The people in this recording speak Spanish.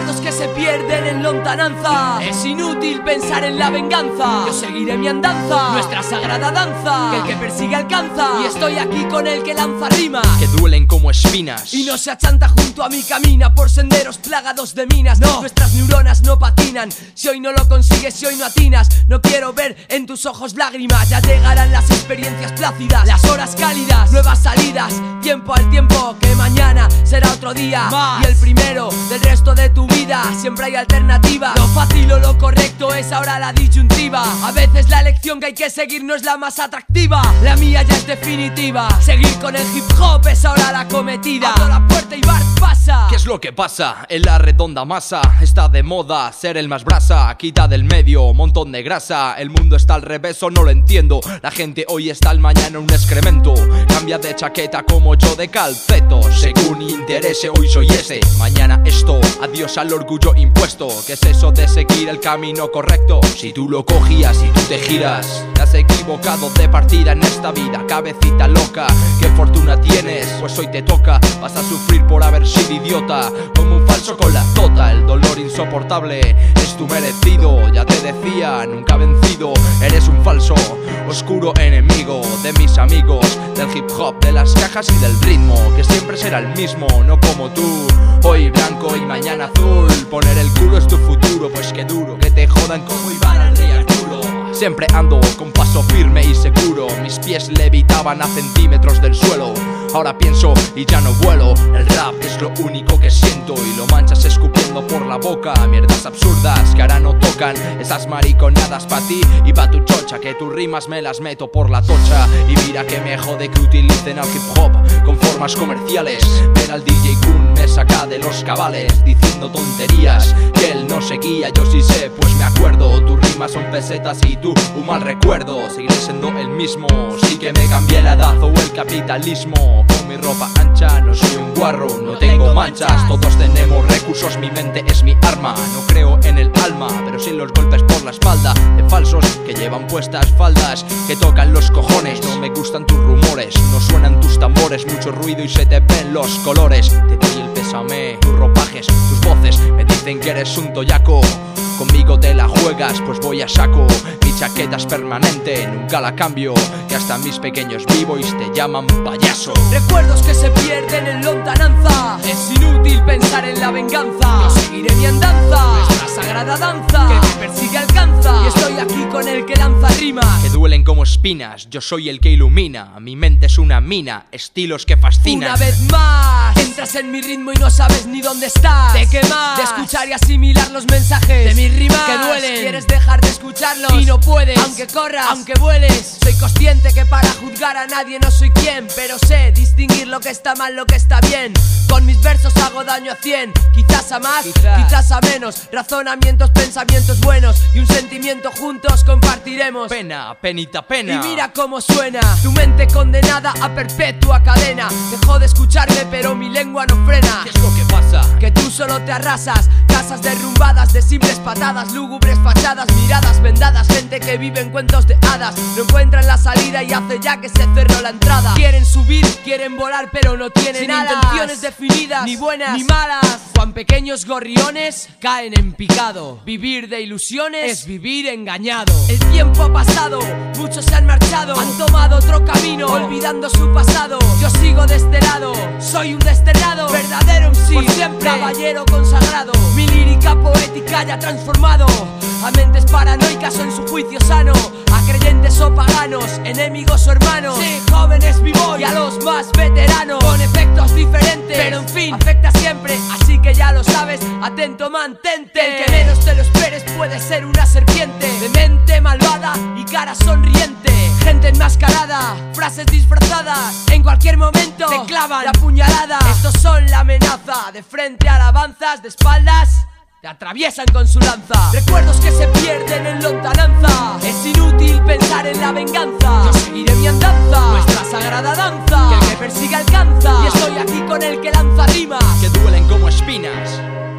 Recuerdos que se pierden en lontananza. Es inútil pensar en la venganza. Yo seguiré mi andanza, nuestra sagrada danza, que el que persigue alcanza. Y estoy aquí con el que lanza rimas que duelen como espinas y no se achanta junto a mí, camina por senderos plagados de minas. No, nuestras neuronas no patinan. Si hoy no lo consigues, si hoy no atinas, no quiero ver en tus ojos lágrimas. Ya llegarán las experiencias plácidas, las horas cálidas, nuevas salidas, tiempo al tiempo, que mañana será otro día más, y el primero del resto de tu vida. Siempre hay alternativa. Lo fácil o lo correcto es ahora la disyuntiva. A veces la elección que hay que seguir no es la más atractiva. La mía ya es definitiva. Seguir con el hip hop es ahora la cometida. Abro la puerta y Bart pasa. ¿Qué es lo que pasa? En la redonda masa está de moda ser el más brasa. Quita del medio, montón de grasa. El mundo está al revés o no lo entiendo. La gente hoy está al mañana un excremento. Cambia de chaqueta como yo de calcetos. Según interese, hoy soy ese, mañana esto. Adiós al orgullo impuesto. ¿Qué es eso de seguir el camino correcto? Si tú lo cogías y tú te giras, te has equivocado de partida en esta vida. Cabecita loca, ¿qué fortuna tienes? Pues hoy te toca, vas a sufrir por haber sido idiota. Como un falso con la tota, el dolor insoportable es tu merecido. Ya te decía, nunca vencido. Eres un falso, oscuro enemigo de mis amigos, del hip hop, de las cajas y del ritmo, que siempre será el mismo, no como tú. Hoy blanco y mañana azul. Poner el culo es tu futuro, pues qué duro que te jodan como Iván al Rey Arturo. Siempre ando con paso firme y seguro. Mis pies levitaban a centímetros del suelo. Ahora pienso y ya no vuelo. El rap es lo único que siento y lo manchas escupiendo por la boca. Mierdas absurdas que ahora no tocan. Esas mariconadas pa' ti y pa' tu chocha, que tus rimas me las meto por la tocha. Y mira que me jode que utilicen al hip hop con formas comerciales. Ver al DJ Kun me saca de los cabales diciendo tonterías que él no seguía. Yo sí sé, pues me acuerdo. Tus rimas son pesetas y tú un mal recuerdo. Seguiré siendo el mismo, sí que me cambié la edad o el capitalismo. Con mi ropa ancha, no soy un guarro, no tengo manchas. Todos tenemos recursos, mi mente es mi arma. No creo en el alma, pero sí en los golpes por la espalda de falsos que llevan puestas faldas que tocan los cojones. No me gustan tus rumores, no suenan tus tambores. Mucho ruido y se te ven los colores. Te doy el pésame, tus ropajes, tus voces me dicen que eres un toyaco. Conmigo te la juegas, pues voy a saco. Mi chaqueta es permanente, nunca la cambio. Que hasta mis pequeños b-boys te llaman payaso. Recuerdos que se pierden en lontananza. Es inútil pensar en la venganza. Yo seguiré mi andanza, nuestra sagrada danza, que el que persigue alcanza. Y estoy aquí con el que lanza rimas que duelen como espinas. Yo soy el que ilumina. Mi mente es una mina, estilos que fascinan. Una vez más entras en mi ritmo y no sabes ni dónde estás. ¿De qué más? De escuchar y asimilar los mensajes de mis rimas que duelen. Quieres dejar de escucharlos y no puedes, aunque corras, aunque vueles. Soy consciente que para juzgar a nadie no soy quien, pero sé distinguir lo que está mal, lo que está bien. Con mis versos hago daño a 100, quizás a más, quizás a menos. Razonamientos, pensamientos buenos y un sentimiento juntos compartiremos. Pena, penita, pena. Y mira cómo suena, tu mente condenada a perpetua cadena. Dejó de escucharme pero mi lengua no frena. ¿Qué es lo que pasa? Que tú solo te arrasas. Casas derrumbadas de simples patadas, lúgubres fachadas, miradas vendadas, gente que vive en cuentos de hadas. No encuentran la salida y hace ya que se cerró la entrada. Quieren subir, quieren volar pero no tienen intenciones definidas, ni buenas ni malas. Cuán pequeños gorriones caen en picado. Vivir de ilusiones es vivir engañado. El tiempo ha pasado, muchos se han marchado, han tomado otro camino, olvidando su pasado. Yo sigo de este lado, soy un desterrado, verdadero MC, por siempre, caballero consagrado. Mi lírica poética ya transformado a mentes paranoicas o en su juicio sano, a creyentes o paganos, enemigos o hermanos. Sí, jóvenes b-boy y a los más veteranos, con efectos diferentes, pero en fin, afecta siempre. Así que ya lo sabes, atento mantente. El que menos te lo esperes puede ser una serpiente, de mente malvada y cara sonriente. Gente enmascarada, frases disfrazadas, en cualquier momento te clavan la puñalada. Estos son la amenaza, de frente alabanzas, de espaldas te atraviesan con su lanza. Recuerdos que se pierden en lontananza. Es inútil pensar en la venganza. Yo seguiré mi andanza, nuestra sagrada danza, que el que persigue alcanza. Y estoy aquí con el que lanza rimas que duelen como espinas.